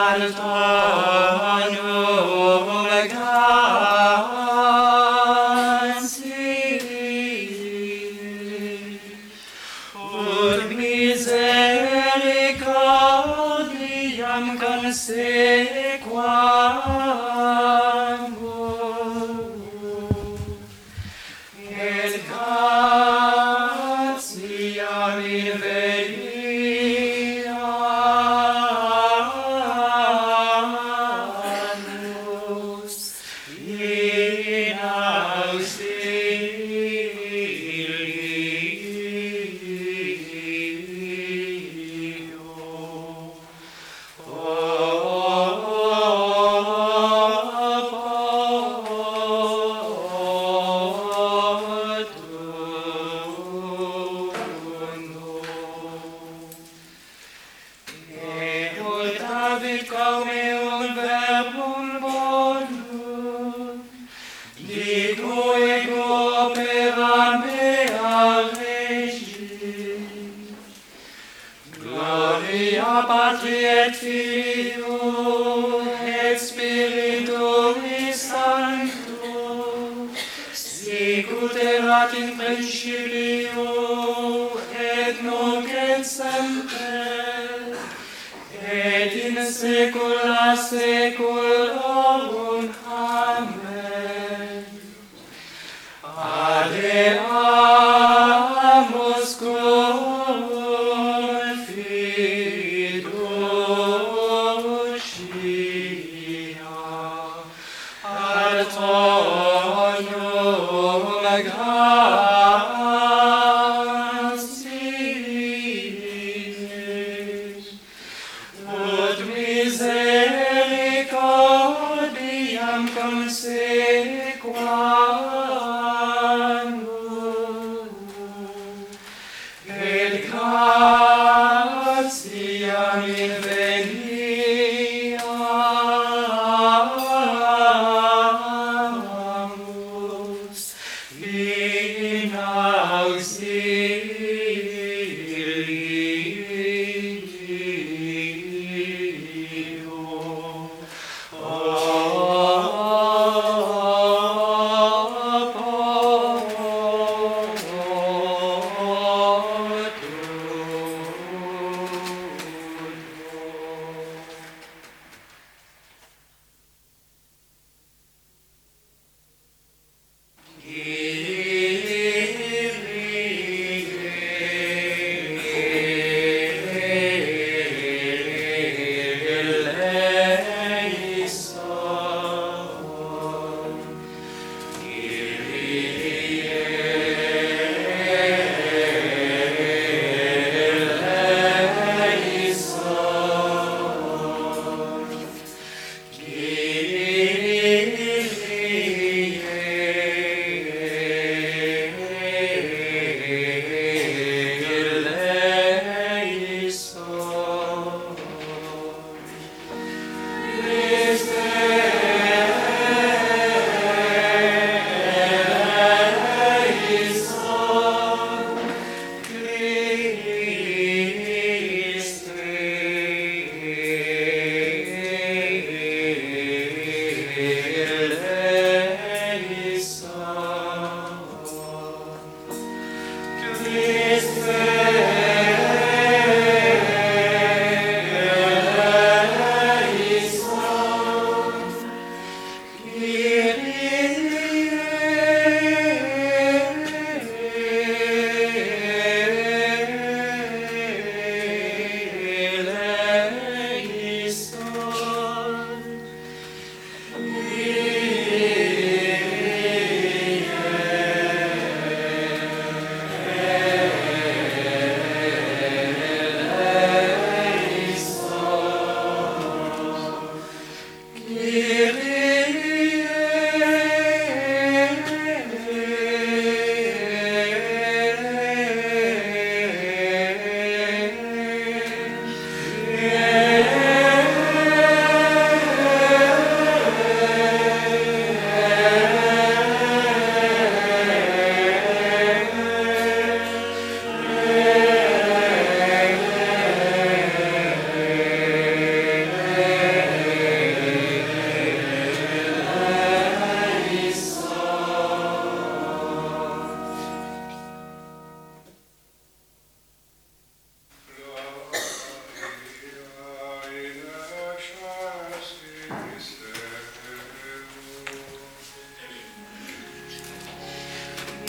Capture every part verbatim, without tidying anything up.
ad tonum gratiae, ut misericordiam consequamur, et gratiam inveniamus in auxilio. David comium verbum bonum, dico ego opera mea regis. Gloria Patri et Filio et Spiritui Sancto, sicut erat in principio et nunc et semper, et in saecula saeculorum. Amen. Adeamus cum fiducia ad tonum gratiae, ut misericordiam consequamur, et gratiam inveniamus in auxilio. Oh,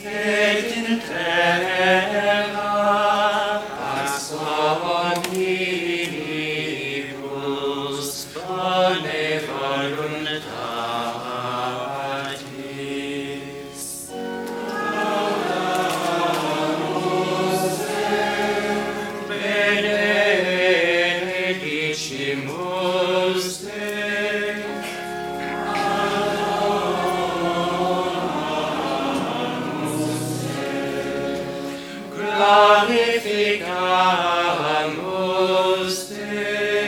et in terra pax omnibus bone voluntatis. Benedicimus Te. Glorificamus Te.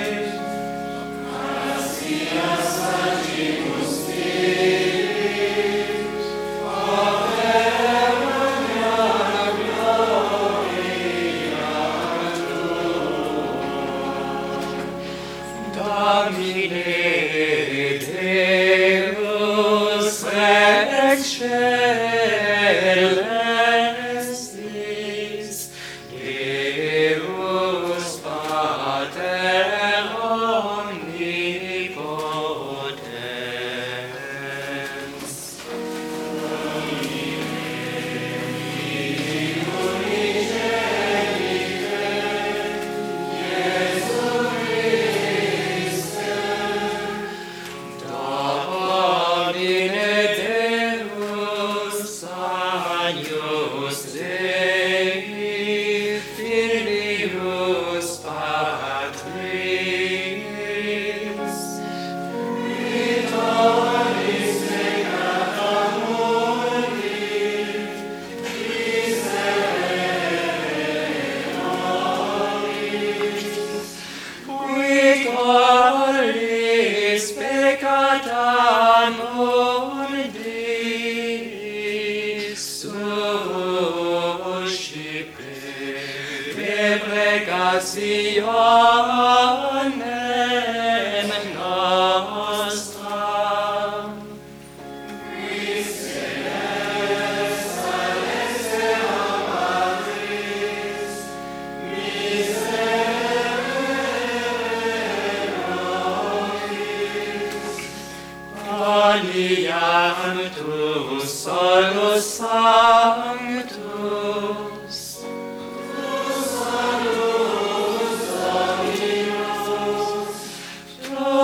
Gratias sagimus Deus, operania gloria Domine Deus Rex Celestis, Deus Pater omnipotens. Domine Deus Agnus Dei, Filius Patris, Vitoris Segnata Mundi, qui tollis peccata mundi suscipe deprecationem nostram. Qualiam tu solus sanctus, tu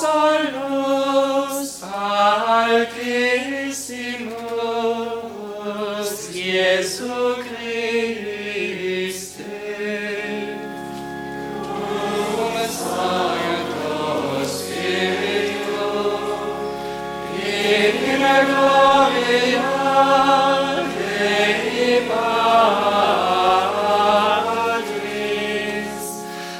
solus altissimus, Iesu Christe, cum Sancto Spiritu, in gloria Dei Patris.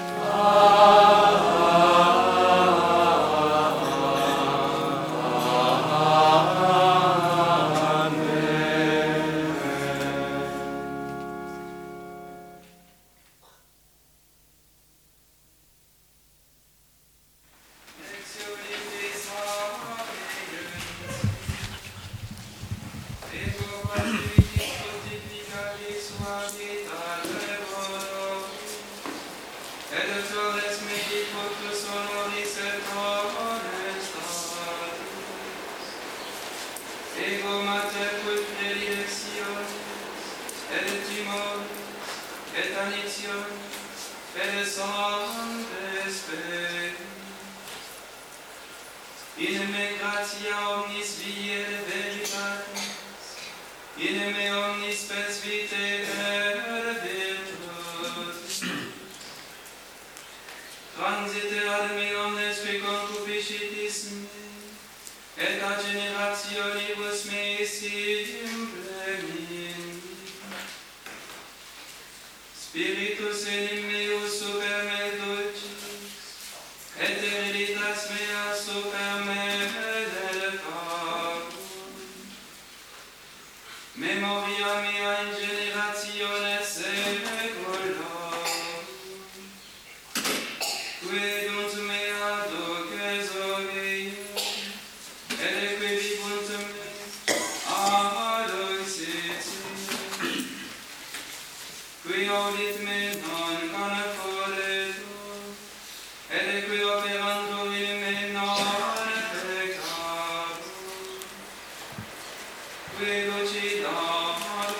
Ego mater quid predilectionis, et timor, et annition, et sanctes spes. In me gratia omnis vie et veritatis, in me omnis spes vitae et virtutis. Transite ad me omnes qui concupiscitis me, et a generationibus meis implemini. Spiritus enim meus super me dulcis, et hereditas mea super me delecatur. Memoria mea in generationes secularum, quid ut mea duces ovium, et eque vivunt me ad oxitium, qui audit me non conforetur, et eque operantur in me non peccatur, qui lucidatur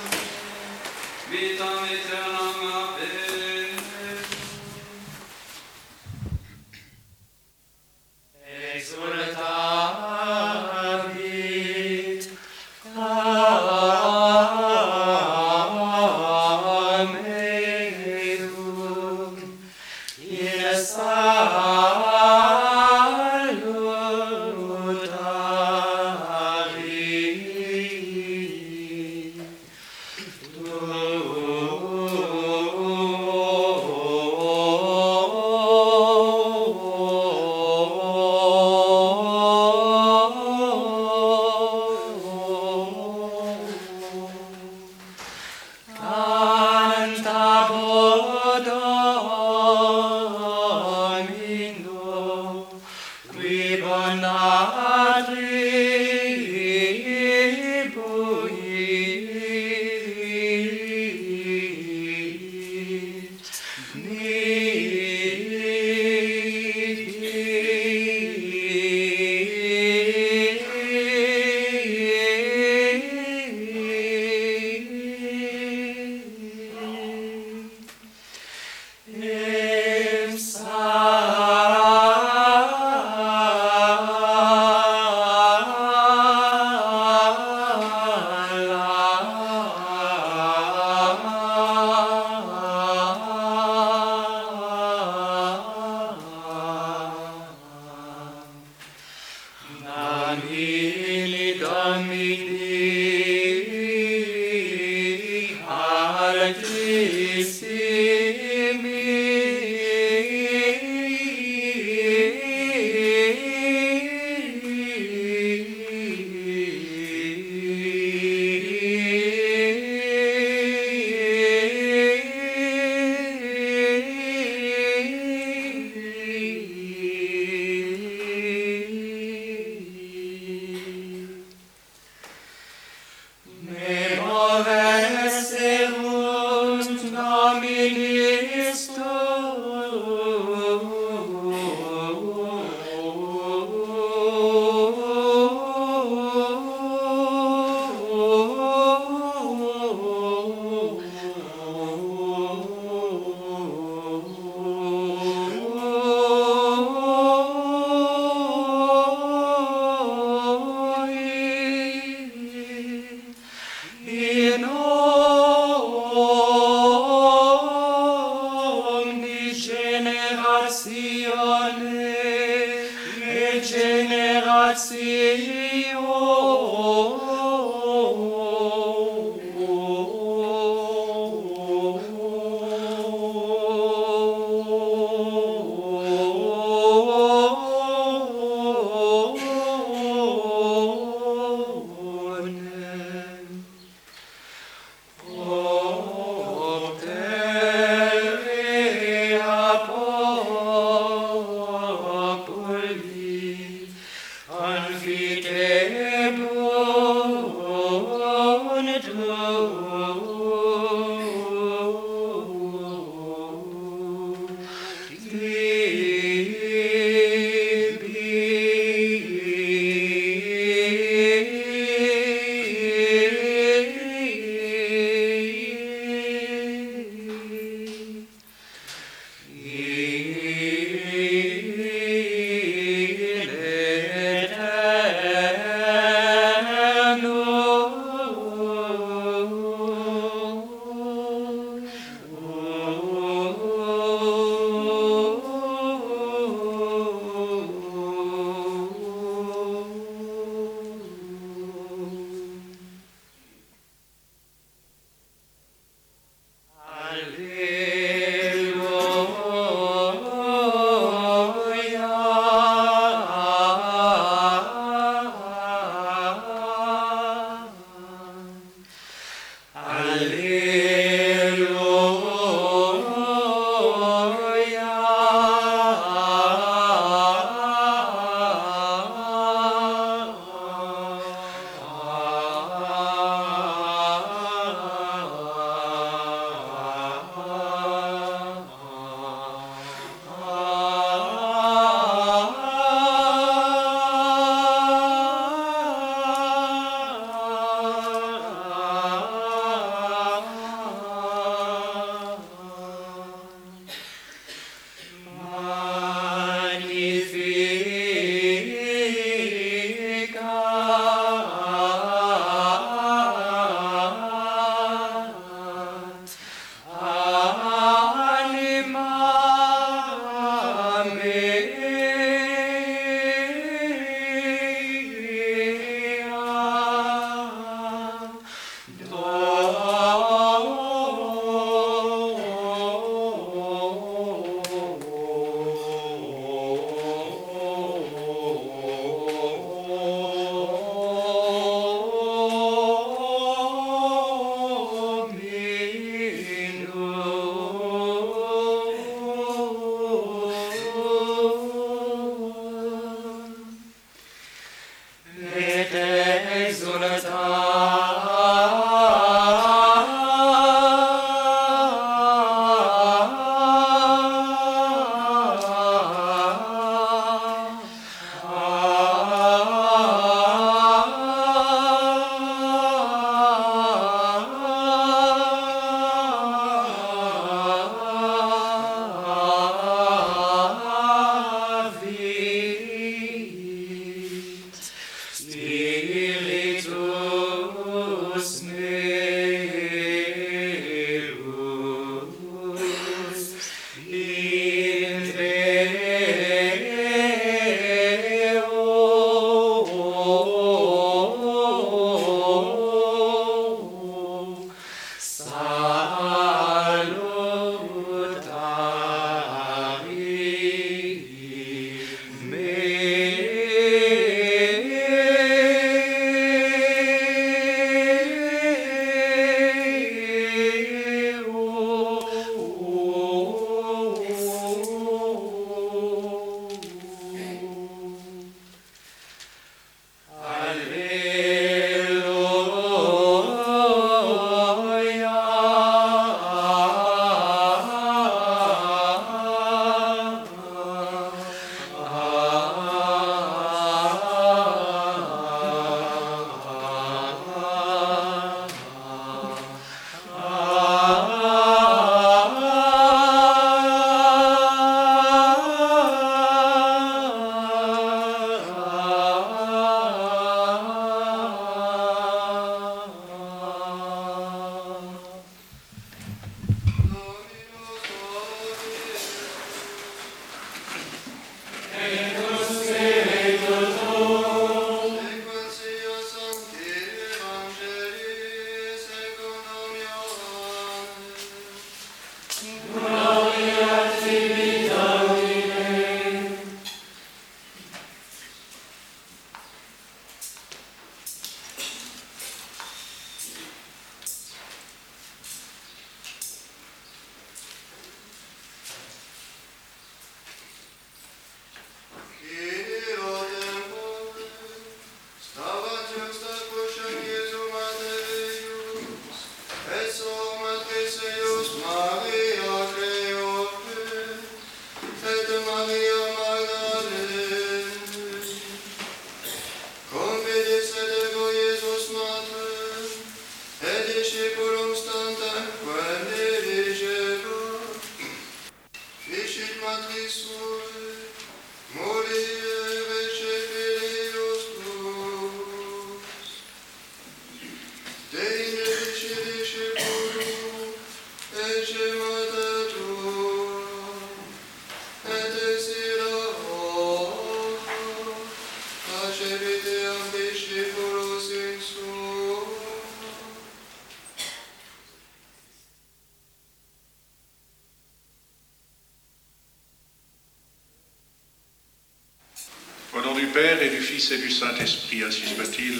Au nom du Père et du Fils et du Saint-Esprit, ainsi soit-il.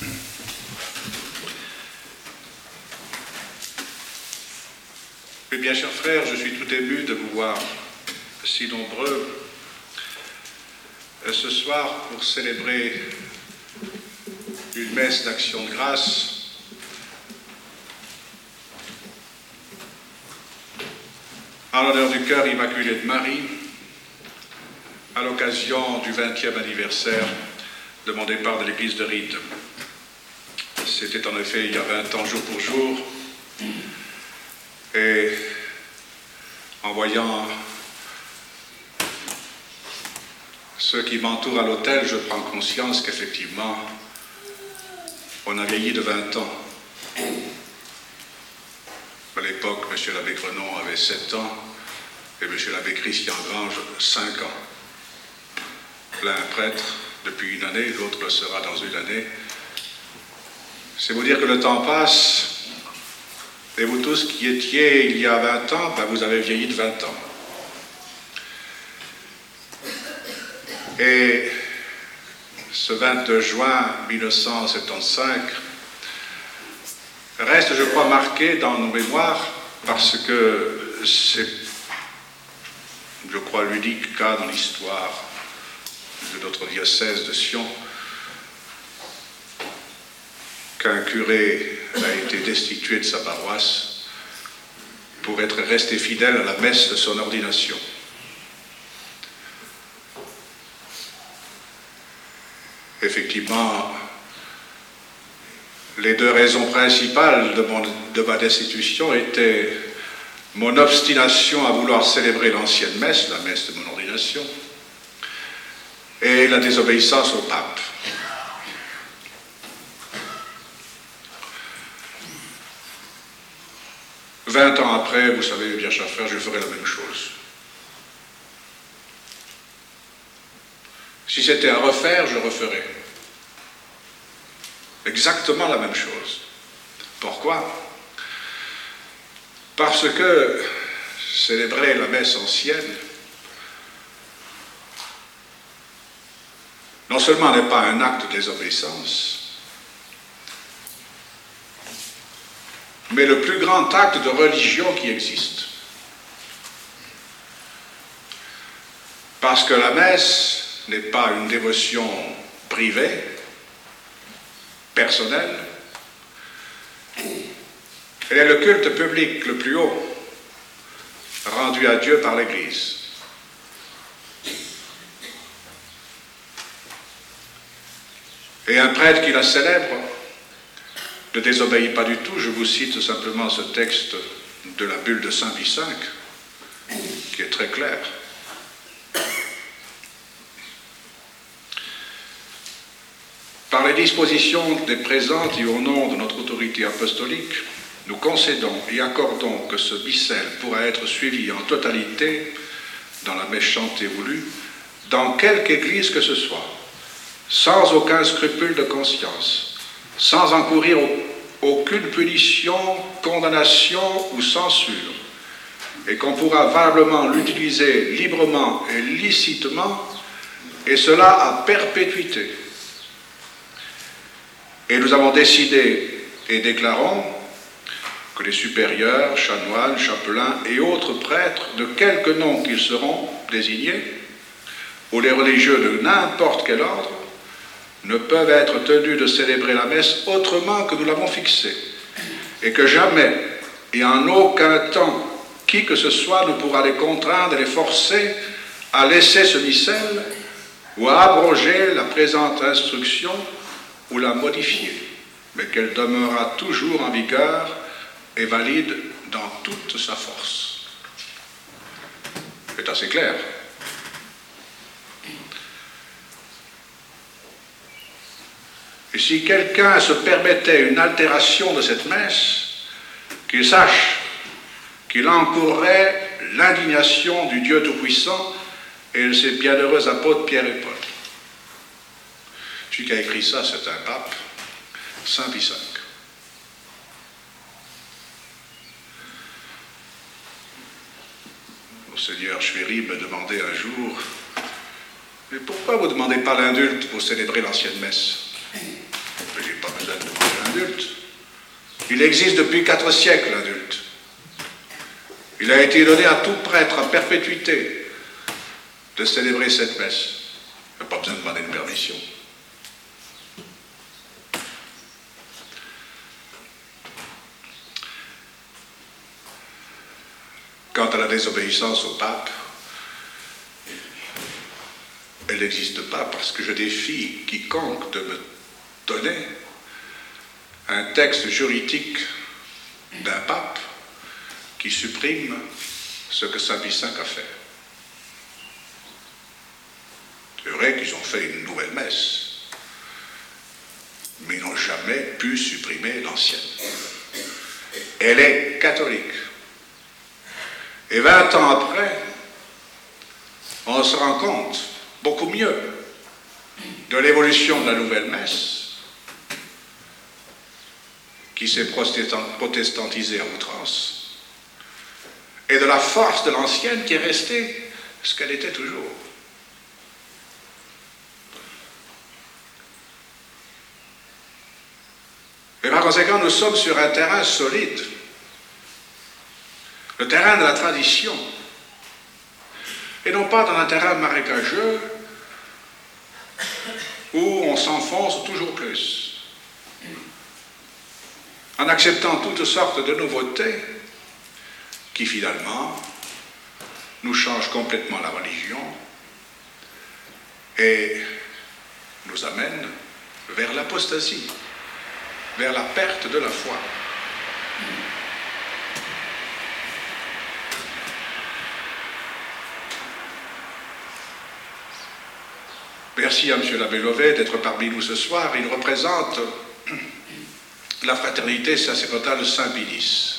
Mes bien chers frères, je suis tout ému de vous voir si nombreux ce soir pour célébrer une messe d'action de grâce en l'honneur du cœur immaculé de Marie, à l'occasion du vingtième anniversaire de mon départ de l'église de Ried. C'était en effet il y a vingt ans, jour pour jour, et en voyant ceux qui m'entourent à l'autel, je prends conscience qu'effectivement, on a vieilli de vingt ans. À l'époque, M. l'abbé Grenon avait sept ans et M. l'abbé Christian Grange, cinq ans. L'un prêtre depuis une année, l'autre le sera dans une année. C'est vous dire que le temps passe, et vous tous qui étiez il y a vingt ans, ben vous avez vieilli de vingt ans. Et ce vingt-deux juin mille neuf cent soixante-quinze reste, je crois, marqué dans nos mémoires parce que c'est, je crois, l'unique cas dans l'histoire de notre diocèse de Sion qu'un curé a été destitué de sa paroisse pour être resté fidèle à la messe de son ordination. Effectivement, les deux raisons principales de, mon, de ma destitution étaient mon obstination à vouloir célébrer l'ancienne messe, la messe de mon ordination, et la désobéissance au pape. Vingt ans après, vous savez bien, chers frères, je ferai la même chose. Si c'était à refaire, je referais. Exactement la même chose. Pourquoi? Parce que célébrer la messe ancienne, non seulement n'est pas un acte de désobéissance, mais le plus grand acte de religion qui existe. Parce que la messe n'est pas une dévotion privée, personnelle, elle est le culte public le plus haut, rendu à Dieu par l'Église. Et un prêtre qui la célèbre ne désobéit pas du tout. Je vous cite simplement ce texte de la bulle de Saint Pie cinq, qui est très clair. Par les dispositions des présentes et au nom de notre autorité apostolique, nous concédons et accordons que ce missel pourra être suivi en totalité, dans la messe chantée voulue, dans quelque église que ce soit, sans aucun scrupule de conscience, sans encourir aucune punition, condamnation ou censure, et qu'on pourra valablement l'utiliser librement et licitement, et cela à perpétuité. Et nous avons décidé et déclarons que les supérieurs, chanoines, chapelains et autres prêtres, de quelque nom qu'ils seront désignés, ou les religieux de n'importe quel ordre, ne peuvent être tenus de célébrer la messe autrement que nous l'avons fixé, et que jamais et en aucun temps qui que ce soit ne pourra les contraindre et les forcer à laisser ce missel ou à abroger la présente instruction ou la modifier, mais qu'elle demeurera toujours en vigueur et valide dans toute sa force. C'est assez clair. Et si quelqu'un se permettait une altération de cette messe, qu'il sache qu'il encourrait l'indignation du Dieu Tout-Puissant et de ses bienheureux apôtres Pierre et Paul. Celui qui a écrit ça, c'est un pape, Saint Pie cinq. Monseigneur Chvéry me demandait un jour, Mais pourquoi vous ne demandez pas l'indulte pour célébrer l'ancienne messe? Je n'ai pas besoin de demander l'indulte. Il existe depuis quatre siècles, l'indulte. Il a été donné à tout prêtre à perpétuité de célébrer cette messe. Il n'y a pas besoin de demander une permission. Quant à la désobéissance au pape, elle n'existe pas parce que je défie quiconque de me donner un texte juridique d'un pape qui supprime ce que Saint Pie cinq a fait. C'est vrai qu'ils ont fait une nouvelle messe, mais ils n'ont jamais pu supprimer l'ancienne. Elle est catholique. Et vingt ans après, on se rend compte beaucoup mieux de l'évolution de la nouvelle messe qui s'est protestantisée à outrance et de la force de l'ancienne qui est restée ce qu'elle était toujours. Et par conséquent, nous sommes sur un terrain solide, le terrain de la tradition, et non pas dans un terrain marécageux où on s'enfonce toujours plus, en acceptant toutes sortes de nouveautés qui finalement nous changent complètement la religion et nous amènent vers l'apostasie, vers la perte de la foi. Merci à M. l'abbé Lovay d'être parmi nous ce soir. Il représente la fraternité sacerdotale Saint-Pie.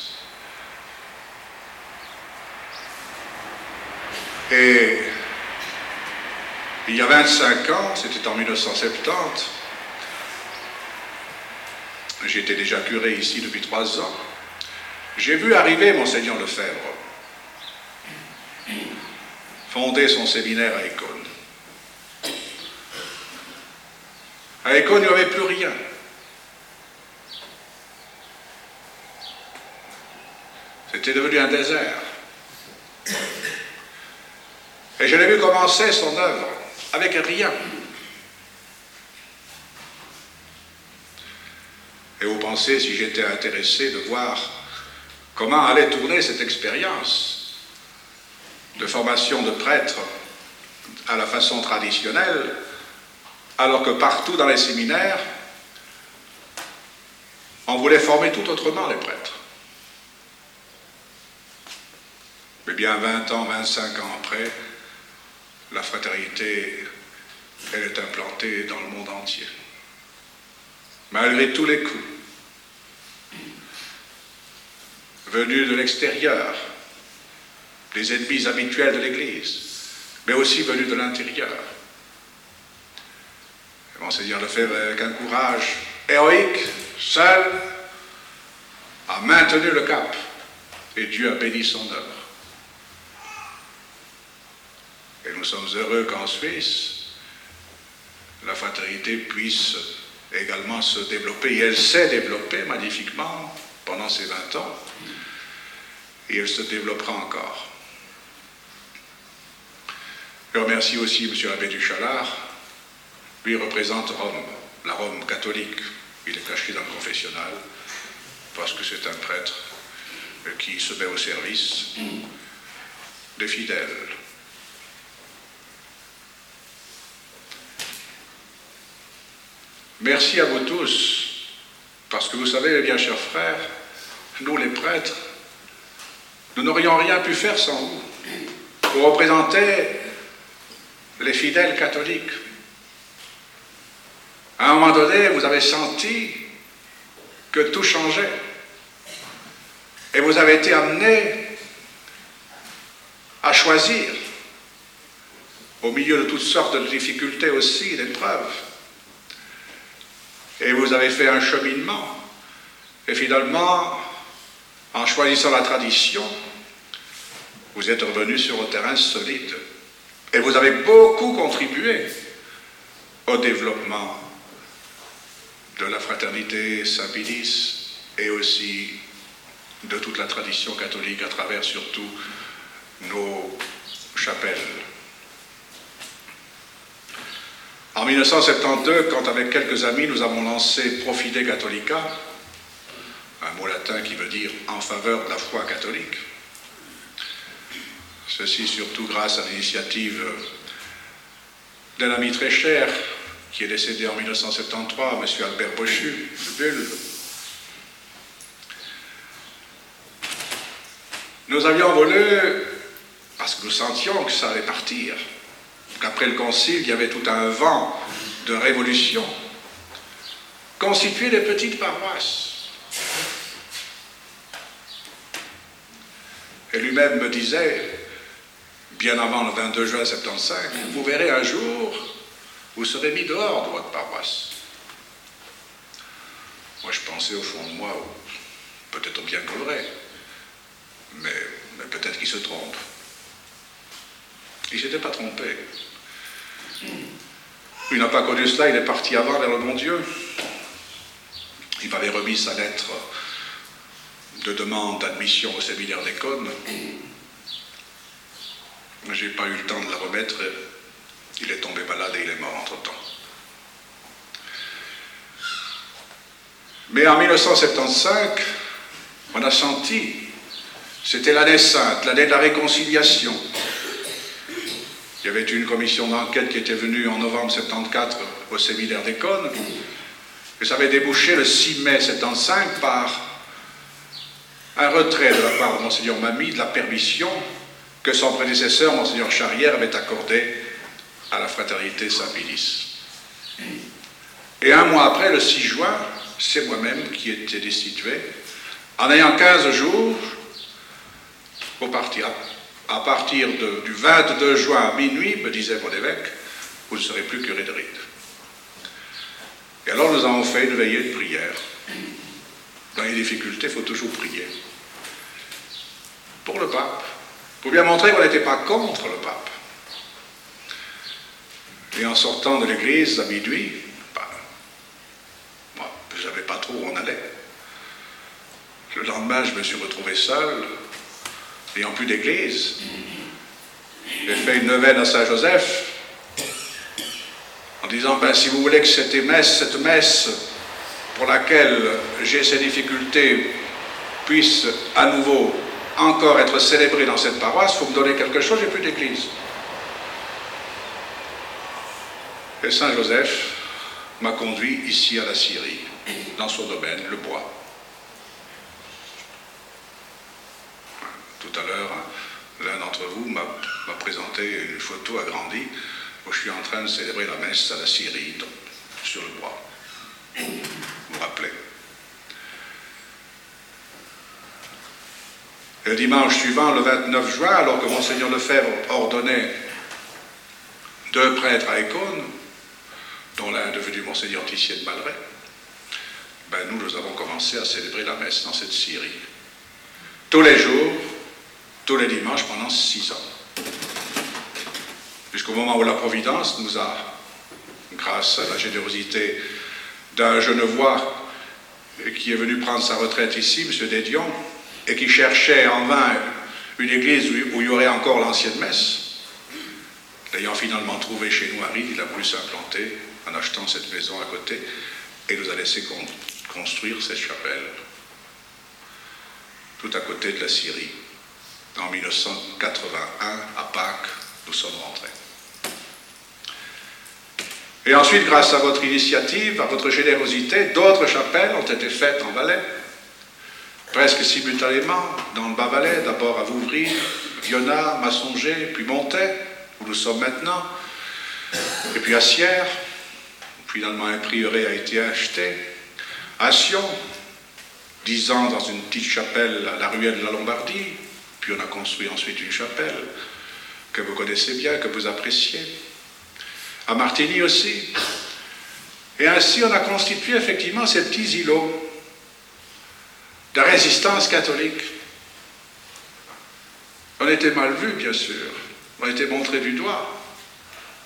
Et il y a vingt-cinq ans, c'était en mille neuf cent soixante-dix, j'étais déjà curé ici depuis trois ans, j'ai vu arriver Monseigneur Lefebvre, fonder son séminaire à Écône. À Écône, il n'y avait plus rien. C'était devenu un désert. Et je l'ai vu commencer son œuvre avec rien. Et vous pensez, si j'étais intéressé de voir comment allait tourner cette expérience de formation de prêtres à la façon traditionnelle, alors que partout dans les séminaires, on voulait former tout autrement les prêtres. Mais bien vingt ans, vingt-cinq ans après, la fraternité, elle est implantée dans le monde entier. Malgré tous les coups, venus de l'extérieur, des ennemis habituels de l'Église, mais aussi venus de l'intérieur. Monseigneur Lefebvre, avec un courage héroïque, seul, a maintenu le cap, et Dieu a béni son œuvre. Et nous sommes heureux qu'en Suisse, la fraternité puisse également se développer, et elle s'est développée magnifiquement pendant ces vingt ans, et elle se développera encore. Je remercie aussi M. l'abbé du Chalard. Lui représente Rome, la Rome catholique. Il est caché dans le confessionnal parce que c'est un prêtre qui se met au service des fidèles. Merci à vous tous, parce que vous savez, bien chers frères, nous les prêtres, nous n'aurions rien pu faire sans vous. Vous représentez les fidèles catholiques. À un moment donné, vous avez senti que tout changeait. Et vous avez été amené à choisir, au milieu de toutes sortes de difficultés aussi, d'épreuves. Et vous avez fait un cheminement. Et finalement, en choisissant la tradition, vous êtes revenu sur un terrain solide. Et vous avez beaucoup contribué au développement de la fraternité Saint-Pédis et aussi de toute la tradition catholique à travers surtout nos chapelles. En mille neuf cent soixante-douze, quand avec quelques amis nous avons lancé Profide Catholica, un mot latin qui veut dire en faveur de la foi catholique, ceci surtout grâce à l'initiative d'un ami très cher qui est décédé en mille neuf cent soixante-treize, M. Albert Bochu de Bulle. Nous avions voulu, parce que nous sentions que ça allait partir, qu'après le concile, il y avait tout un vent de révolution, constituer des petites paroisses. Et lui-même me disait, bien avant le vingt-deux juin soixante-quinze, vous verrez un jour, vous serez mis dehors de votre paroisse. Moi, je pensais au fond de moi, peut-être bien que vrai, mais, mais peut-être qu'il se trompe. Il ne s'était pas trompé. Il n'a pas connu cela, il est parti avant vers le bon Dieu. Il m'avait remis sa lettre de demande d'admission au séminaire des Cônes. Je n'ai pas eu le temps de la remettre. Il est tombé malade et il est mort entre-temps. Mais en mille neuf cent soixante-quinze, on a senti, c'était l'année sainte, l'année de la réconciliation. Il y avait une commission d'enquête qui était venue en novembre mille neuf cent soixante-quatorze au séminaire des Cônes, et ça avait débouché le six mai mille neuf cent soixante-quinze par un retrait de la part de Monseigneur Mamie de la permission que son prédécesseur, Monseigneur Charrière, avait accordée à la fraternité Saint-Pédis. Et un mois après, le six juin, c'est moi-même qui étais destitué, en ayant quinze jours pour partir. À partir de, du vingt-deux juin à minuit, me disait mon évêque, vous ne serez plus curé de rite. Et alors nous avons fait une veillée de prière. Dans les difficultés, il faut toujours prier. Pour le pape, pour bien montrer qu'on n'était pas contre le pape. Et en sortant de l'église à minuit, ben, moi, je ne savais pas trop où on allait. Le lendemain, je me suis retrouvé seul, n'ayant plus d'église. J'ai fait une neuvaine à Saint-Joseph, en disant, ben, si vous voulez que cette messe, cette messe pour laquelle j'ai ces difficultés puisse à nouveau encore être célébrée dans cette paroisse, il faut me donner quelque chose, j'ai plus d'église. Et Saint-Joseph m'a conduit ici à la Syrie, dans son domaine, le bois. Tout à l'heure, l'un d'entre vous m'a présenté une photo agrandie où je suis en train de célébrer la messe à la Syrie, sur le bois. Vous vous rappelez? Et le dimanche suivant, le vingt-neuf juin, alors que Monseigneur Lefebvre ordonnait deux prêtres à Écône, dont l'un est devenu Monseigneur Tissier de Malray, ben nous, nous avons commencé à célébrer la messe dans cette Syrie. Tous les jours, tous les dimanches, pendant six ans. Jusqu'au moment où la Providence nous a, grâce à la générosité d'un Genevois qui est venu prendre sa retraite ici, M. Dédion, et qui cherchait en vain une église où il y aurait encore l'ancienne messe. L'ayant finalement trouvé chez nous à Rive, il a voulu s'implanter en achetant cette maison à côté et nous a laissé con construire cette chapelle tout à côté de la Syrie. En mille neuf cent quatre-vingt-un, à Pâques, nous sommes rentrés. Et ensuite, grâce à votre initiative, à votre générosité, d'autres chapelles ont été faites en Valais, presque simultanément, dans le Bas-Valais, d'abord à Vouvry, Vionnat, Massonger, puis Montais, où nous sommes maintenant, et puis à Sierre, où finalement un prieuré a été acheté, à Sion, dix ans dans une petite chapelle à la ruelle de la Lombardie, puis on a construit ensuite une chapelle que vous connaissez bien, que vous appréciez, à Martigny aussi. Et ainsi on a constitué effectivement ces petits îlots de résistance catholique. On était mal vus, bien sûr, on était montrés du doigt,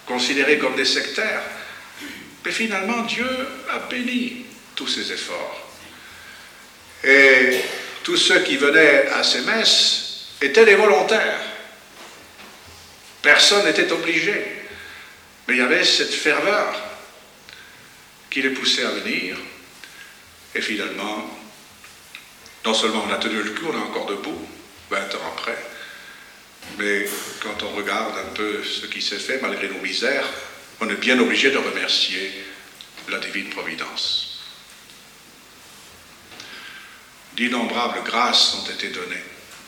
considérés comme des sectaires. Mais finalement, Dieu a béni tous ces efforts. Et tous ceux qui venaient à ces messes étaient des volontaires. Personne n'était obligé. Mais il y avait cette ferveur qui les poussait à venir. Et finalement, non seulement on a tenu le coup, on est encore debout, vingt ans après, mais quand on regarde un peu ce qui s'est fait, malgré nos misères, on est bien obligé de remercier la divine providence. D'innombrables grâces ont été données.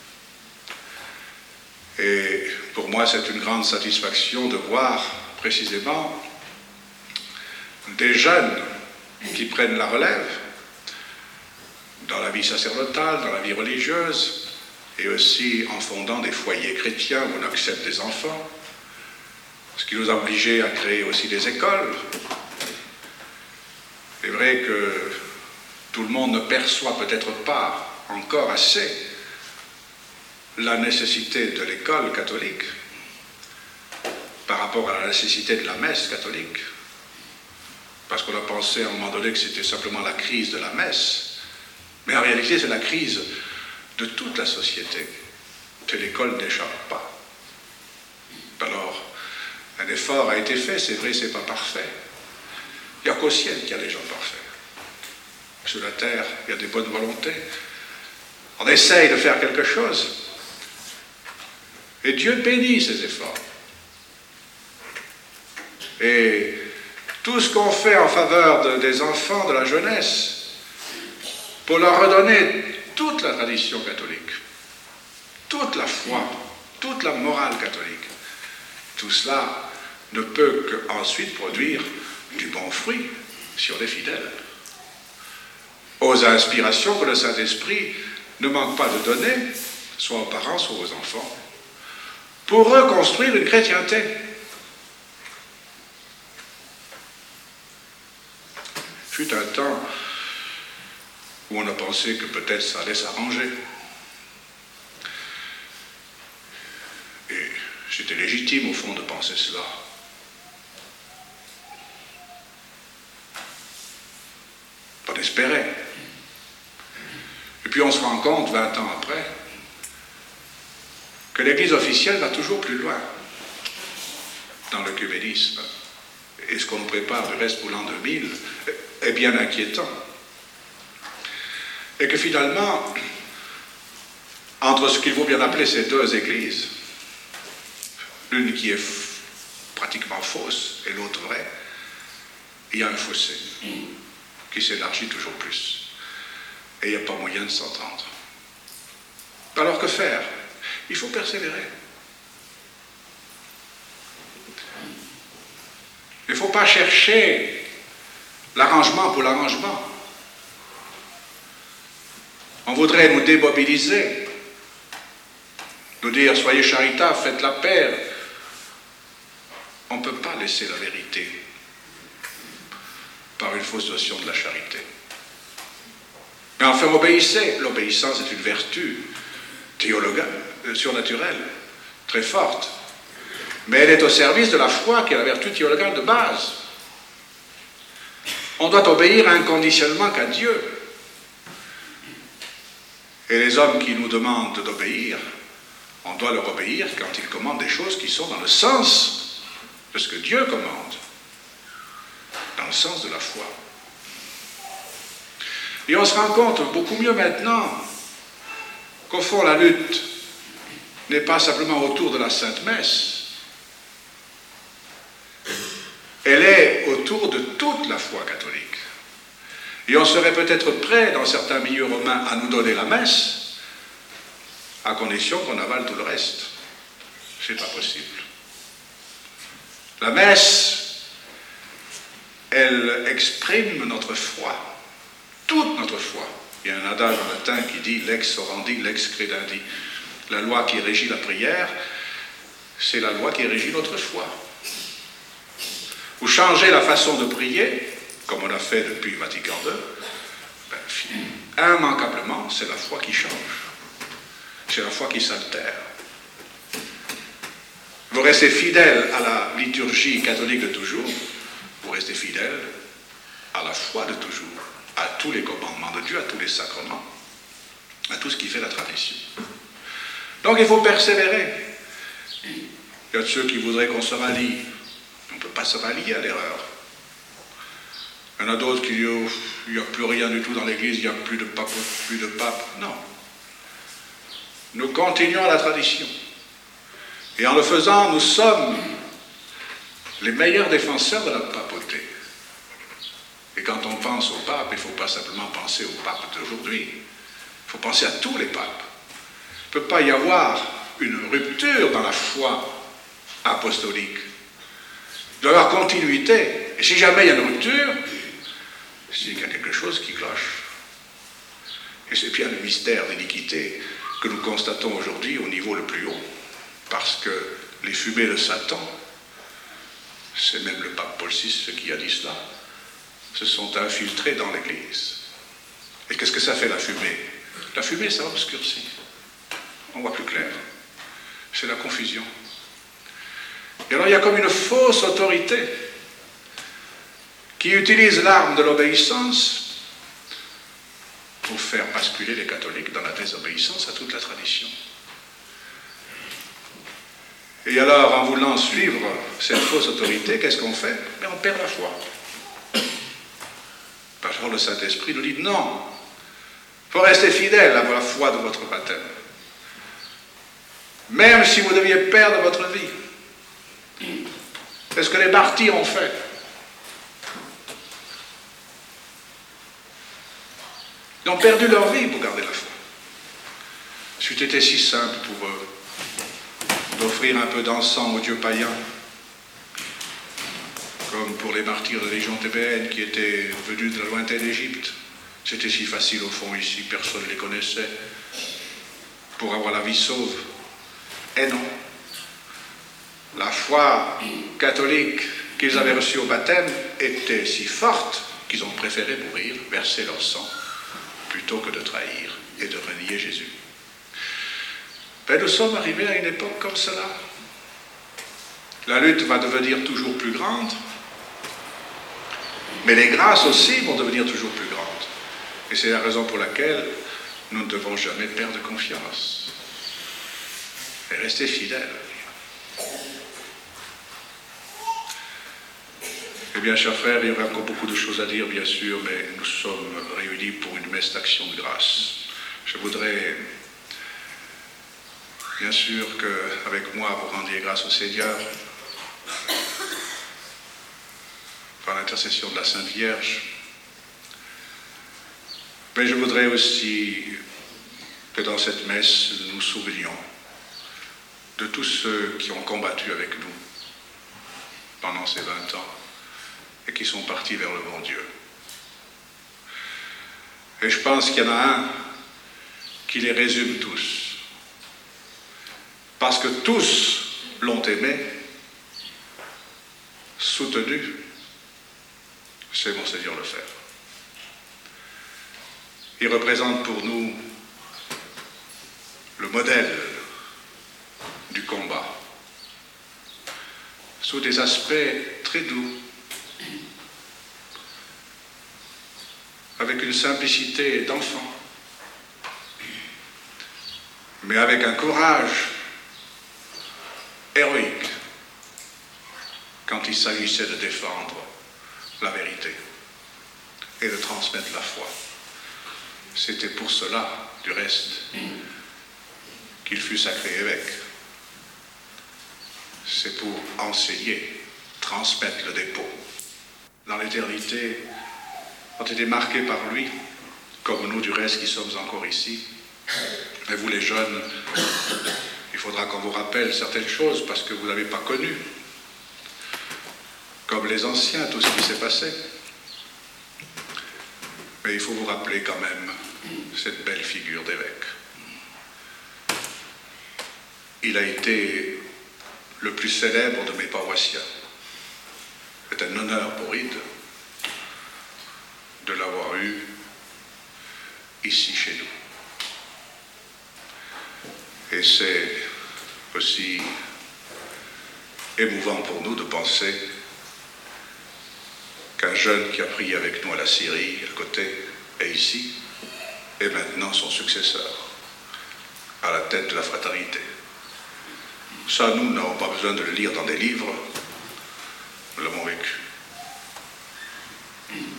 Et pour moi, c'est une grande satisfaction de voir précisément des jeunes qui prennent la relève dans la vie sacerdotale, dans la vie religieuse, et aussi en fondant des foyers chrétiens où on accepte des enfants, ce qui nous a obligés à créer aussi des écoles. C'est vrai que tout le monde ne perçoit peut-être pas encore assez la nécessité de l'école catholique par rapport à la nécessité de la messe catholique, parce qu'on a pensé à un moment donné que c'était simplement la crise de la messe, mais en réalité c'est la crise de toute la société, que l'école n'échappe pas. Alors, un effort a été fait, c'est vrai, c'est pas parfait. Il n'y a qu'au ciel qu'il y a des gens parfaits. Sur la terre, il y a des bonnes volontés. On essaye de faire quelque chose. Et Dieu bénit ces efforts. Et tout ce qu'on fait en faveur de, des enfants, de la jeunesse, pour leur redonner toute la tradition catholique, toute la foi, toute la morale catholique, tout cela ne peut qu'ensuite produire du bon fruit si on est fidèle aux inspirations que le Saint-Esprit ne manque pas de donner, soit aux parents, soit aux enfants, pour reconstruire une chrétienté. Fut un temps où on a pensé que peut-être ça allait s'arranger. Et c'était légitime au fond de penser cela. On espérait. Et puis on se rend compte, vingt ans après, que l'Église officielle va toujours plus loin dans l'œcuménisme. Et ce qu'on nous prépare du reste pour l'an deux mille est bien inquiétant. Et que finalement, entre ce qu'il vaut bien appeler ces deux églises, l'une qui est pratiquement fausse et l'autre vraie, il y a un fossé qui s'élargit toujours plus. Et il n'y a pas moyen de s'entendre. Alors que faire? Il faut persévérer. Il ne faut pas chercher l'arrangement pour l'arrangement. On voudrait nous démobiliser, nous dire soyez charitables, faites la paix. On ne peut pas laisser la vérité par une fausse notion de la charité. Mais enfin, obéissez. L'obéissance est une vertu théologique, surnaturelle, très forte. Mais elle est au service de la foi qui est la vertu théologale de base. On doit obéir inconditionnellement qu'à Dieu. Et les hommes qui nous demandent d'obéir, on doit leur obéir quand ils commandent des choses qui sont dans le sens de ce que Dieu commande, dans le sens de la foi. Et on se rend compte beaucoup mieux maintenant qu'au fond la lutte n'est pas simplement autour de la Sainte Messe, elle est autour de toute la foi catholique. Et on serait peut-être prêt, dans certains milieux romains, à nous donner la messe, à condition qu'on avale tout le reste. C'est pas possible. La messe, elle exprime notre foi, toute notre foi. Il y a un adage en latin qui dit lex orandi, lex credendi. La loi qui régit la prière, c'est la loi qui régit notre foi. Vous changez la façon de prier, comme on a fait depuis Vatican deux, ben, immanquablement, c'est la foi qui change. C'est la foi qui s'altère. Vous restez fidèle à la liturgie catholique de toujours, vous restez fidèle à la foi de toujours, à tous les commandements de Dieu, à tous les sacrements, à tout ce qui fait la tradition. Donc il faut persévérer. Il y a de ceux qui voudraient qu'on se rallie. On ne peut pas se rallier à l'erreur. Il y en a d'autres qui disent oh, il n'y a plus rien du tout dans l'Église, il n'y a plus de pape, plus de pape. Non. Nous continuons la tradition. Et en le faisant, nous sommes les meilleurs défenseurs de la papauté. Et quand on pense au pape, il ne faut pas simplement penser au pape d'aujourd'hui. Il faut penser à tous les papes. Il ne peut pas y avoir une rupture dans la foi apostolique. Il doit y avoir continuité. Et si jamais il y a une rupture, c'est qu'il y a quelque chose qui cloche. Et c'est bien le mystère d'iniquité que nous constatons aujourd'hui au niveau le plus haut. Parce que les fumées de Satan, c'est même le pape Paul six qui a dit cela, se sont infiltrés dans l'Église. Et qu'est-ce que ça fait la fumée? La fumée, ça obscurcit. On voit plus clair. C'est la confusion. Et alors il y a comme une fausse autorité qui utilise l'arme de l'obéissance pour faire basculer les catholiques dans la désobéissance à toute la tradition. Et alors, en voulant suivre cette fausse autorité, qu'est-ce qu'on fait? Mais on perd la foi. Parce que le Saint-Esprit nous dit non, il faut rester fidèle à la foi de votre baptême. Même si vous deviez perdre votre vie. C'est ce que les martyrs ont fait. Ils ont perdu leur vie pour garder la foi. C'eût été si simple pour eux d'offrir un peu d'encens aux dieux païens, comme pour les martyrs de la Légion thébaine qui étaient venus de la lointaine Égypte. C'était si facile au fond ici, personne ne les connaissait, pour avoir la vie sauve. Et non. La foi catholique qu'ils avaient reçue au baptême était si forte qu'ils ont préféré mourir, verser leur sang, plutôt que de trahir et de renier Jésus. Ben, nous sommes arrivés à une époque comme cela. La lutte va devenir toujours plus grande, mais les grâces aussi vont devenir toujours plus grandes. Et c'est la raison pour laquelle nous ne devons jamais perdre confiance et rester fidèles. Eh bien, chers frères, il y aurait encore beaucoup de choses à dire, bien sûr, mais nous sommes réunis pour une messe d'action de grâce. Je voudrais, bien sûr, qu'avec moi, vous rendiez grâce au Seigneur par l'intercession de la Sainte Vierge. Mais je voudrais aussi que dans cette messe, nous nous souvenions de tous ceux qui ont combattu avec nous pendant ces vingt ans et qui sont partis vers le bon Dieu. Et je pense qu'il y en a un qui les résume tous. Parce que tous l'ont aimé, soutenu, c'est Monseigneur Lefebvre. Il représente pour nous le modèle du combat, sous des aspects très doux, avec une simplicité d'enfant, mais avec un courage héroïque quand il s'agissait de défendre la vérité et de transmettre la foi. C'était pour cela, du reste, qu'il fut sacré évêque. C'est pour enseigner, transmettre le dépôt. Dans l'éternité, ont été marqués par lui, comme nous du reste qui sommes encore ici. Et vous les jeunes, il faudra qu'on vous rappelle certaines choses parce que vous n'avez pas connu, comme les anciens, tout ce qui s'est passé. Mais il faut vous rappeler quand même cette belle figure d'évêque. Il a été le plus célèbre de mes paroissiens. C'est un honneur pour Ide de l'avoir eu ici chez nous. Et c'est aussi émouvant pour nous de penser qu'un jeune qui a prié avec nous à la Syrie, à côté, est ici, et maintenant son successeur, à la tête de la fraternité. Ça, nous n'avons pas besoin de le lire dans des livres, nous l'avons vécu. Il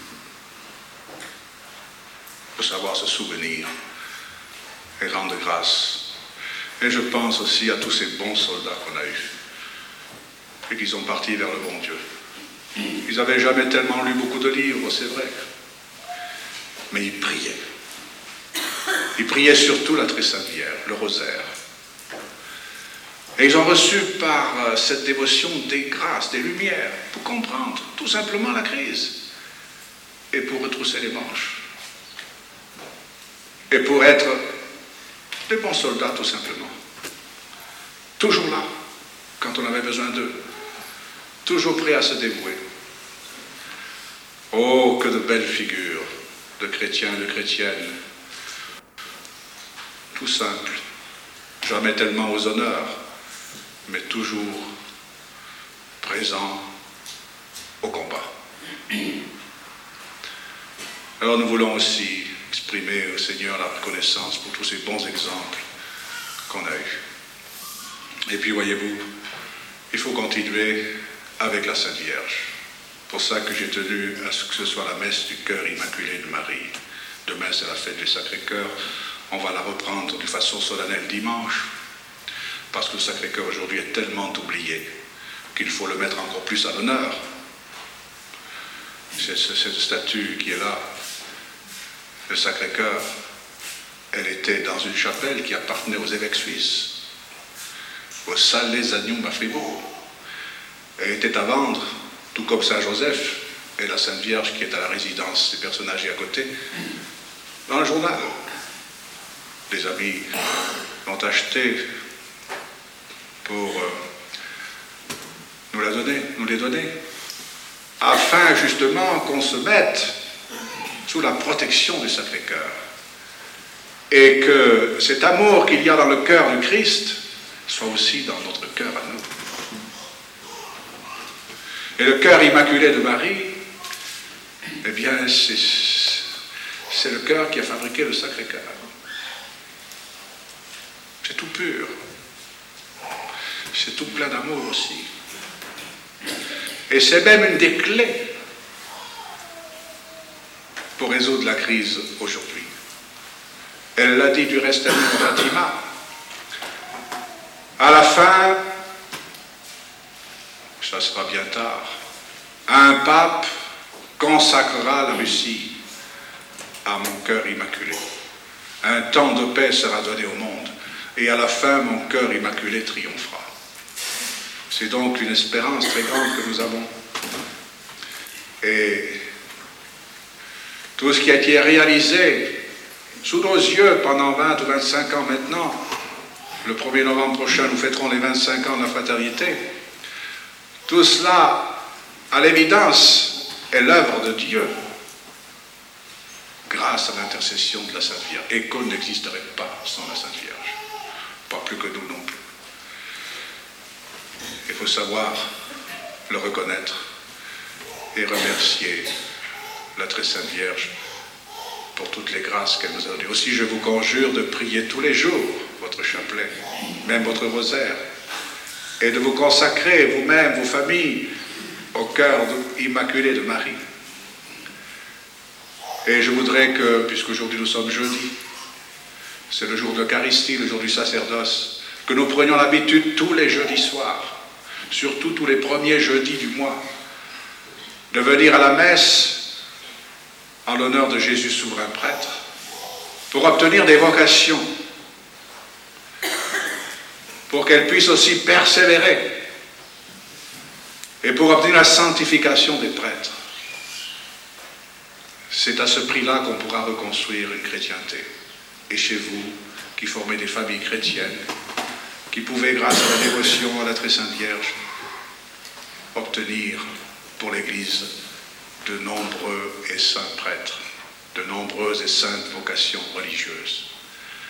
faut savoir se souvenir et rendre grâce. Et je pense aussi à tous ces bons soldats qu'on a eus et qui sont partis vers le bon Dieu. Ils n'avaient jamais tellement lu beaucoup de livres, c'est vrai, mais ils priaient. Ils priaient surtout la Très Sainte Vierge, le rosaire. Et ils ont reçu par cette dévotion des grâces, des lumières, pour comprendre tout simplement la crise et pour retrousser les manches. Et pour être des bons soldats, tout simplement. Toujours là, quand on avait besoin d'eux. Toujours prêts à se dévouer. Oh, que de belles figures de chrétiens, de chrétiennes. Tout simple. Jamais tellement aux honneurs, mais toujours présents au combat. Alors nous voulons aussi exprimer au Seigneur la reconnaissance pour tous ces bons exemples qu'on a eus. Et puis voyez-vous, il faut continuer avec la Sainte Vierge. Pour ça que j'ai tenu à ce que ce soit la messe du cœur immaculé de Marie. Demain c'est la fête du Sacré-Cœur. On va la reprendre de façon solennelle dimanche. Parce que le Sacré-Cœur aujourd'hui est tellement oublié qu'il faut le mettre encore plus à l'honneur. C'est, c'est, cette statue qui est là, le Sacré-Cœur, elle était dans une chapelle qui appartenait aux évêques suisses, au Salesianum à Fribourg. Elle était à vendre, tout comme Saint-Joseph et la Sainte Vierge qui est à la résidence des personnes âgées à côté, dans le journal. Des amis l'ont acheté pour euh, nous la donner, nous les donner, afin justement qu'on se mette sous la protection du Sacré-Cœur. Et que cet amour qu'il y a dans le cœur du Christ soit aussi dans notre cœur à nous. Et le cœur immaculé de Marie, eh bien, c'est, c'est le cœur qui a fabriqué le Sacré-Cœur. C'est tout pur. C'est tout plein d'amour aussi. Et c'est même une des clés pour résoudre la crise aujourd'hui. Elle l'a dit du reste à Fatima. À la fin, ça sera bien tard, un pape consacrera la Russie à mon cœur immaculé. Un temps de paix sera donné au monde, et à la fin, mon cœur immaculé triomphera. C'est donc une espérance très grande que nous avons. Et tout ce qui a été réalisé sous nos yeux pendant vingt ou vingt-cinq ans maintenant, le premier novembre prochain, nous fêterons les vingt-cinq ans de la fraternité. Tout cela, à l'évidence, est l'œuvre de Dieu, grâce à l'intercession de la Sainte Vierge. Et qu'on n'existerait pas sans la Sainte Vierge. Pas plus que nous non plus. Il faut savoir le reconnaître et remercier la Très Sainte Vierge pour toutes les grâces qu'elle nous a données. Aussi, je vous conjure de prier tous les jours votre chapelet, même votre rosaire, et de vous consacrer vous-même, vos familles, au cœur de, immaculé de Marie. Et je voudrais que, puisqu'aujourd'hui nous sommes jeudi, c'est le jour de l'Eucharistie, le jour du sacerdoce, que nous prenions l'habitude tous les jeudis soirs, surtout tous les premiers jeudis du mois, de venir à la messe en l'honneur de Jésus souverain prêtre, pour obtenir des vocations, pour qu'elles puissent aussi persévérer, et pour obtenir la sanctification des prêtres. C'est à ce prix-là qu'on pourra reconstruire une chrétienté. Et chez vous, qui formez des familles chrétiennes, qui pouvez, grâce à la dévotion à la Très Sainte Vierge, obtenir pour l'Église de nombreux et saints prêtres, de nombreuses et saintes vocations religieuses.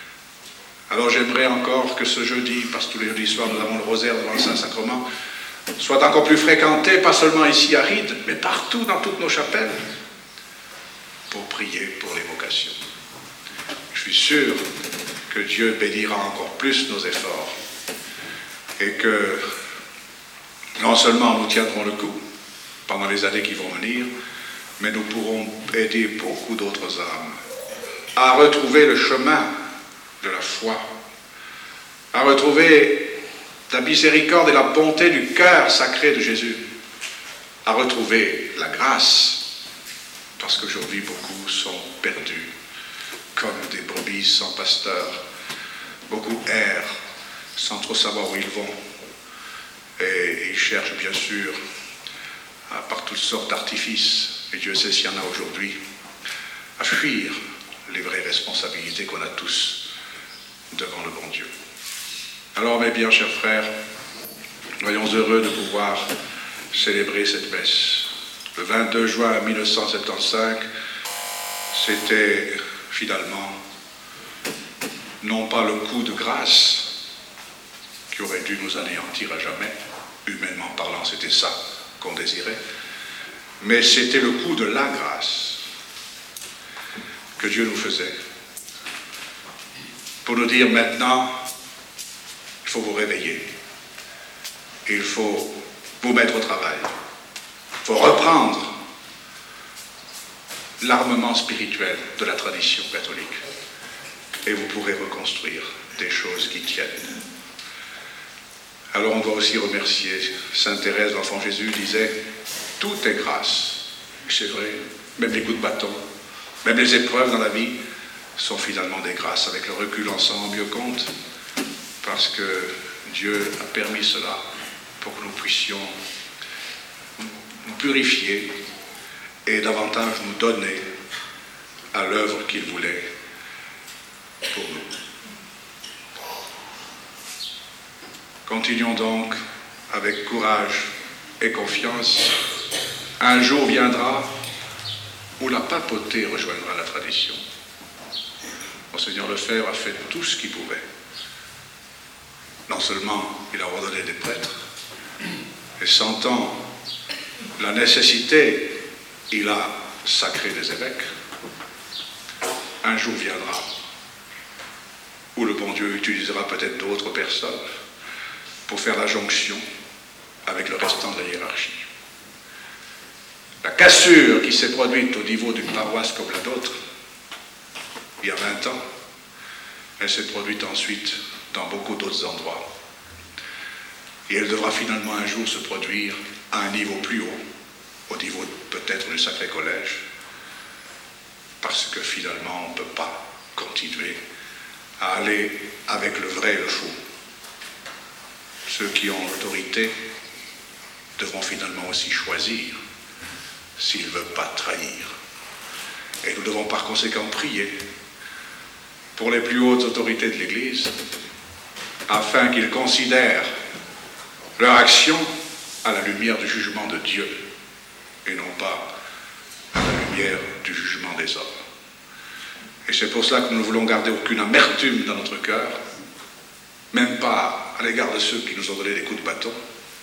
Alors j'aimerais encore que ce jeudi, parce que tous les jeudis soirs nous avons le rosaire devant le Saint-Sacrement, soit encore plus fréquentée, pas seulement ici à Ried, mais partout dans toutes nos chapelles, pour prier pour les vocations. Je suis sûr que Dieu bénira encore plus nos efforts et que non seulement nous tiendrons le coup pendant les années qui vont venir, mais nous pourrons aider beaucoup d'autres âmes à retrouver le chemin de la foi, à retrouver la miséricorde et la bonté du cœur sacré de Jésus, à retrouver la grâce, parce qu'aujourd'hui beaucoup sont perdus comme des brebis sans pasteur. Beaucoup errent sans trop savoir où ils vont et ils cherchent bien sûr par toutes sortes d'artifices, et Dieu sait s'il y en a aujourd'hui, à fuir les vraies responsabilités qu'on a tous devant le bon Dieu. Alors mes bien chers frères, soyons heureux de pouvoir célébrer cette messe. Le vingt-deux juin mille neuf cent soixante-quinze, c'était finalement non pas le coup de grâce qui aurait dû nous anéantir à jamais, humainement parlant c'était ça qu'on désirait, mais c'était le coup de la grâce que Dieu nous faisait pour nous dire maintenant, il faut vous réveiller, il faut vous mettre au travail, il faut reprendre l'armement spirituel de la tradition catholique et vous pourrez reconstruire des choses qui tiennent. Alors on doit aussi remercier Sainte Thérèse, l'Enfant Jésus disait « Tout est grâce ». C'est vrai, même les coups de bâton, même les épreuves dans la vie sont finalement des grâces. Avec le recul, on s'en rend mieux compte parce que Dieu a permis cela pour que nous puissions nous purifier et davantage nous donner à l'œuvre qu'il voulait pour nous. Continuons donc avec courage et confiance. Un jour viendra où la papauté rejoindra la tradition. Monseigneur Lefebvre a fait tout ce qu'il pouvait. Non seulement il a ordonné des prêtres, et sentant la nécessité, il a sacré des évêques. Un jour viendra où le bon Dieu utilisera peut-être d'autres personnes pour faire la jonction avec le restant de la hiérarchie. La cassure qui s'est produite au niveau d'une paroisse comme la nôtre, il y a vingt ans, elle s'est produite ensuite dans beaucoup d'autres endroits. Et elle devra finalement un jour se produire à un niveau plus haut, au niveau peut-être du Sacré Collège, parce que finalement on ne peut pas continuer à aller avec le vrai et le faux. Ceux qui ont l'autorité devront finalement aussi choisir s'ils ne veulent pas trahir. Et nous devons par conséquent prier pour les plus hautes autorités de l'Église afin qu'ils considèrent leur action à la lumière du jugement de Dieu et non pas à la lumière du jugement des hommes. Et c'est pour cela que nous ne voulons garder aucune amertume dans notre cœur, même pas à l'égard de ceux qui nous ont donné des coups de bâton.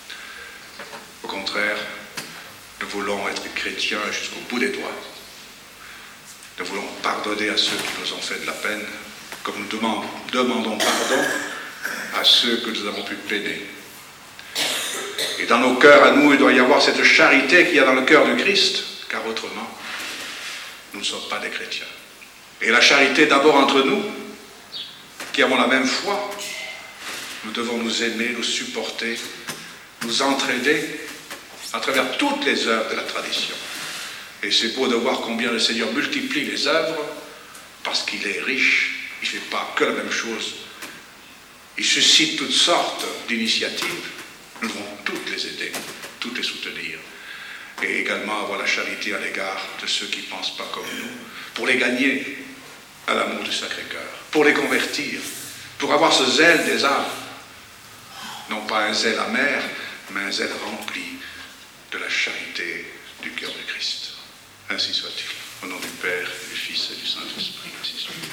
Au contraire, nous voulons être chrétiens jusqu'au bout des doigts. Nous voulons pardonner à ceux qui nous ont fait de la peine, comme nous demandons, demandons pardon à ceux que nous avons pu peiner. Et dans nos cœurs, à nous, il doit y avoir cette charité qu'il y a dans le cœur du Christ, car autrement, nous ne sommes pas des chrétiens. Et la charité d'abord entre nous, qui avons la même foi, nous devons nous aimer, nous supporter, nous entraider à travers toutes les œuvres de la tradition. Et c'est beau de voir combien le Seigneur multiplie les œuvres, parce qu'il est riche, il ne fait pas que la même chose. Il suscite toutes sortes d'initiatives. Nous devons toutes les aider, toutes les soutenir. Et également avoir la charité à l'égard de ceux qui ne pensent pas comme nous, pour les gagner à l'amour du Sacré-Cœur, pour les convertir, pour avoir ce zèle des âmes. Non pas un zèle amer, mais un zèle rempli de la charité du cœur du Christ. Ainsi soit-il. Au nom du Père, du Fils et du Saint-Esprit. Ainsi soit-il.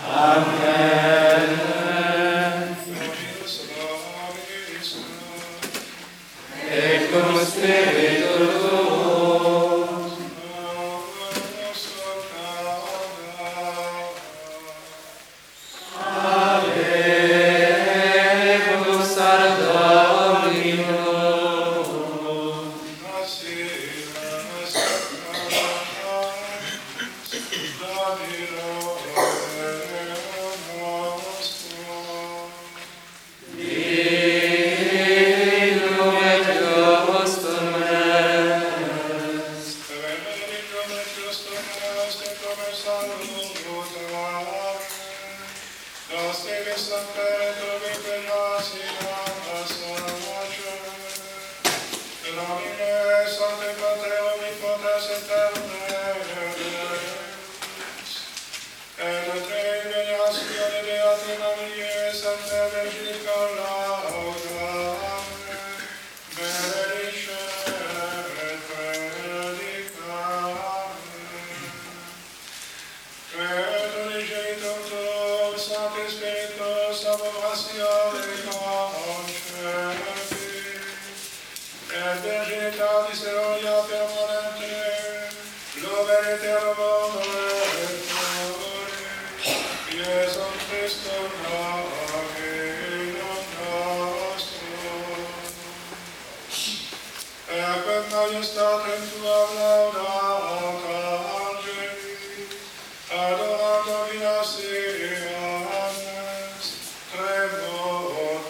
Amen. Et cum spiritu tuo. Aleluia ad Domino. Divino et justum est. Majestatem tuam laudata angeli, adorando vinasianes, tremor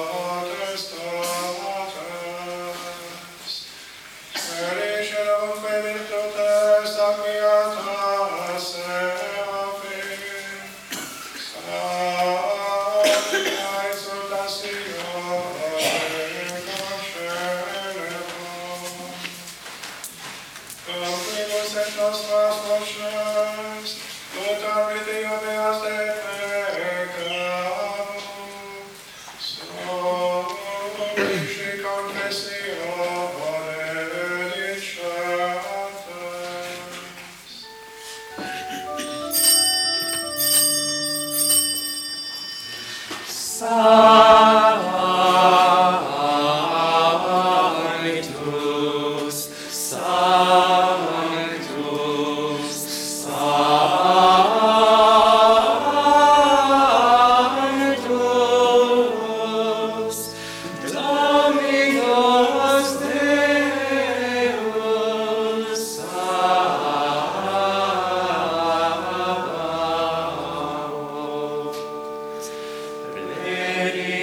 potestates, Felicere virtutes acquiatas serafim, Sancta exultatione concelebrum, Comprimus et nostras voces, totam video meas de peccatum, Somici confessione dicentes. Sanctus, Sanctus, Sanctus, Dominus Deus Sabaoth. Pleni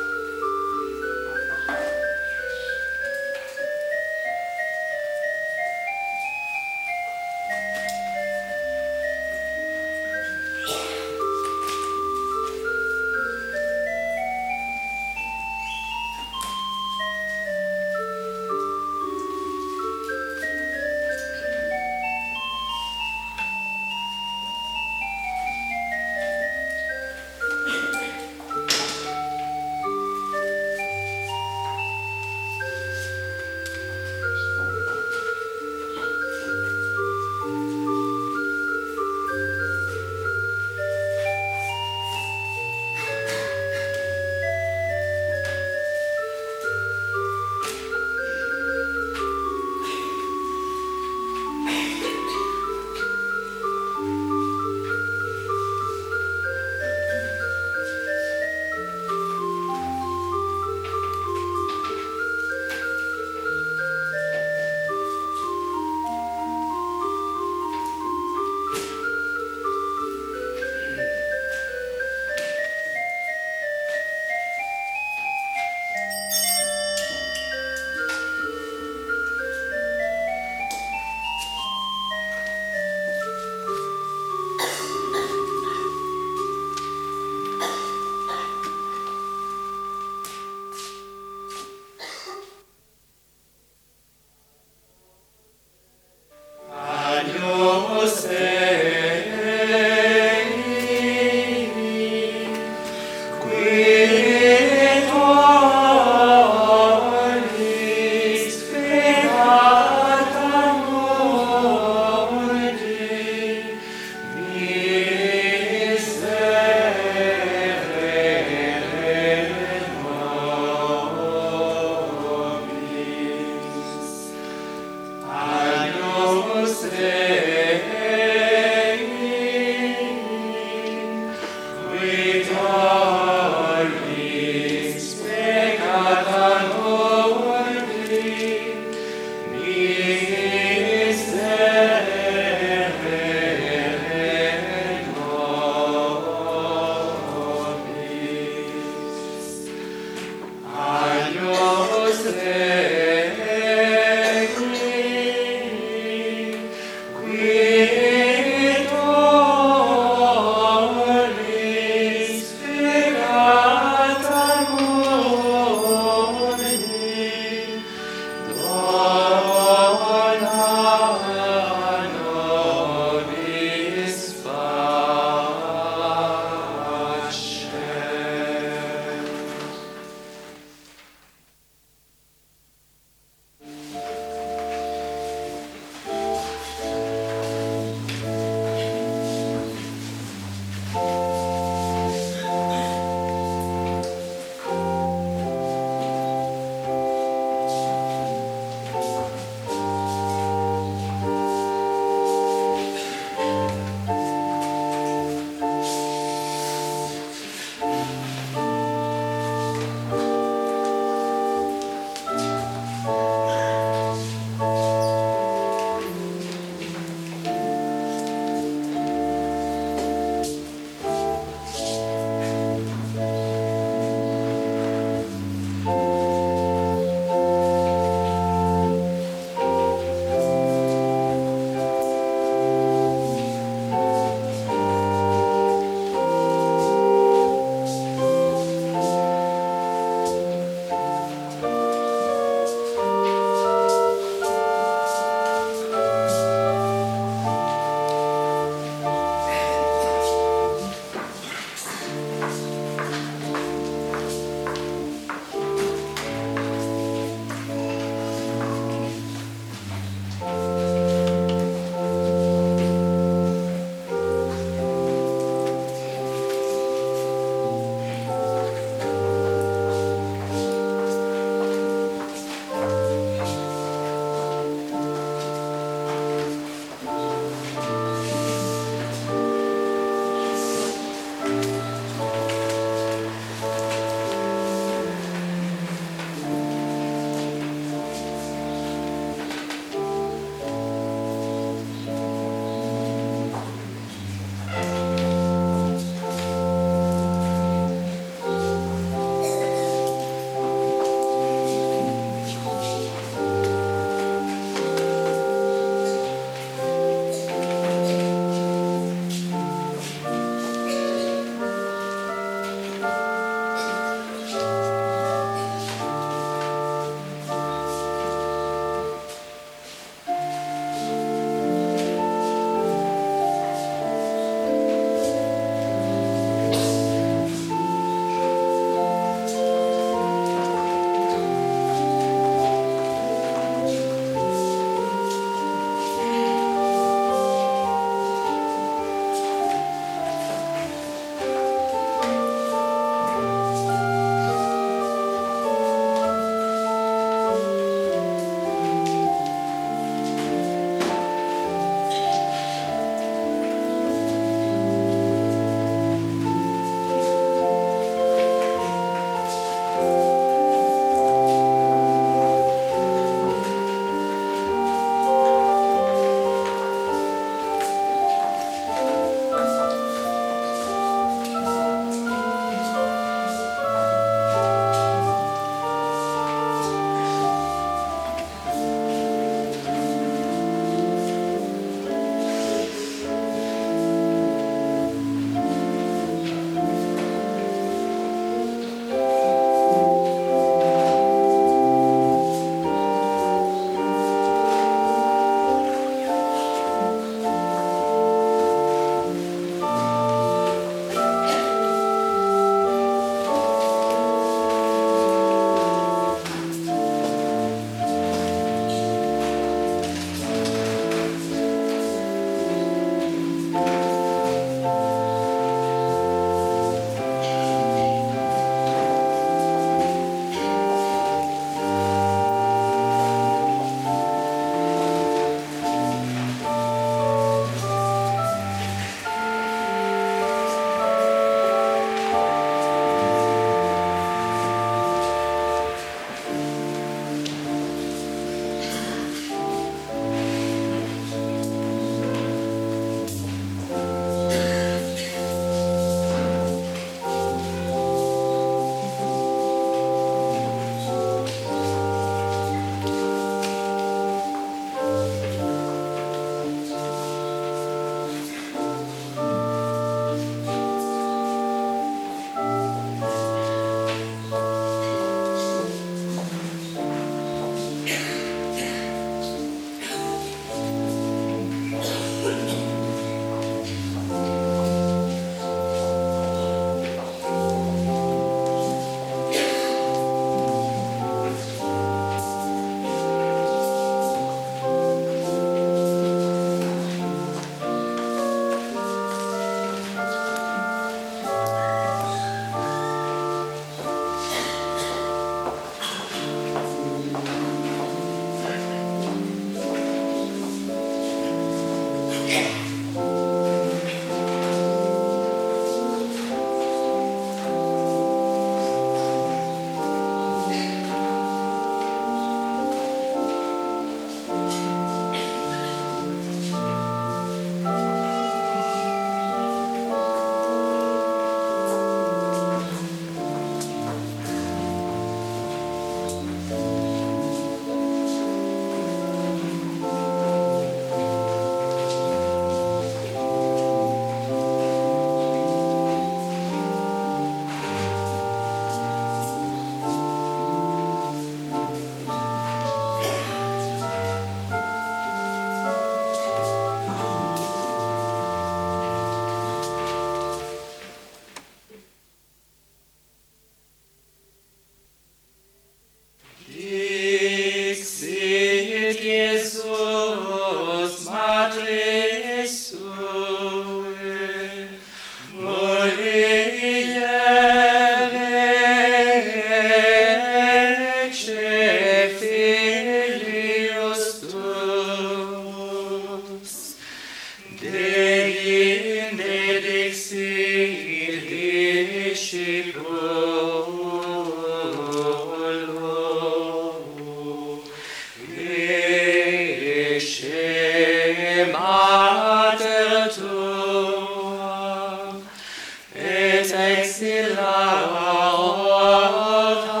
mater tua, et exila ota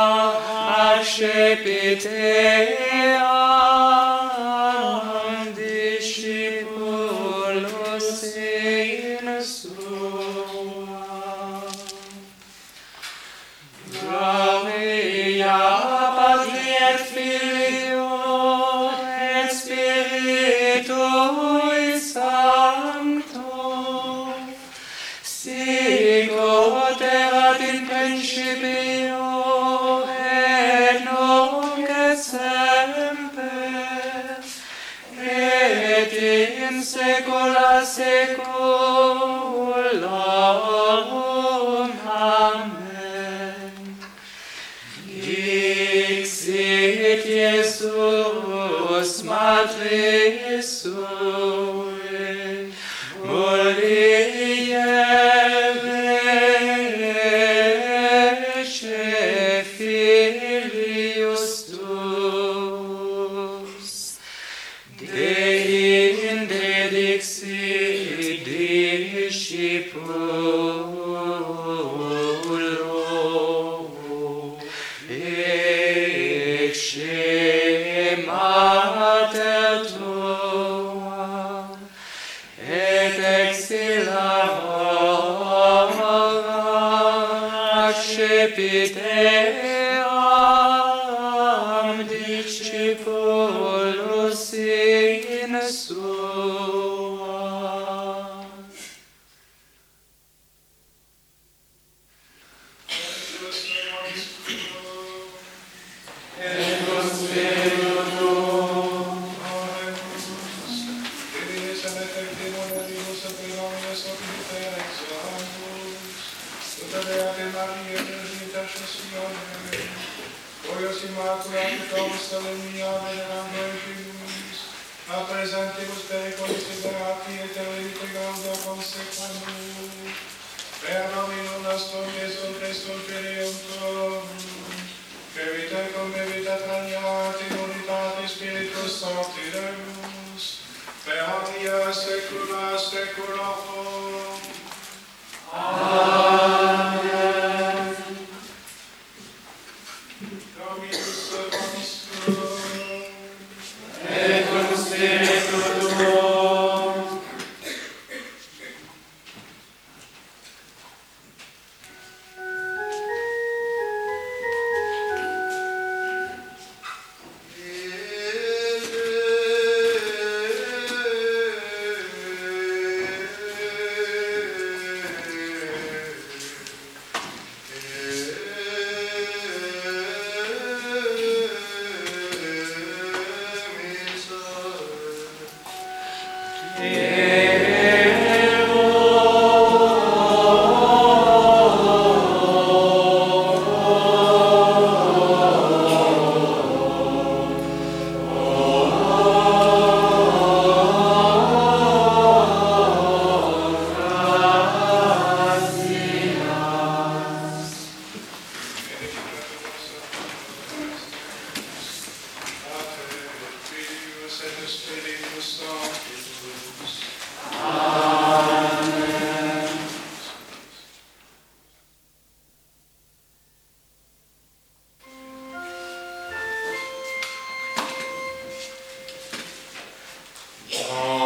accepitam discipulos in sua. Gloria Patri et Filio et Spiritui Sancto, sic ut erat in principio et nunc et semper et in saecula saeculorum. Amen. Dixit Iesus Matris sui, mulieribus filius tuus, Dei indedixit discipulo, ecce mater tua, et exila accepitam discipulos in sua. Presentibus pericolis liberati et erudite gauda consequamus. Per nominum nostrum Iesum Christum Filium Tuum, que vita cum vita traniat in unitate Spiritus Sancti Deus, per omnia saecula saeculorum. Amen. Dominus vobiscum. Et cum spiritu tuo. Amen.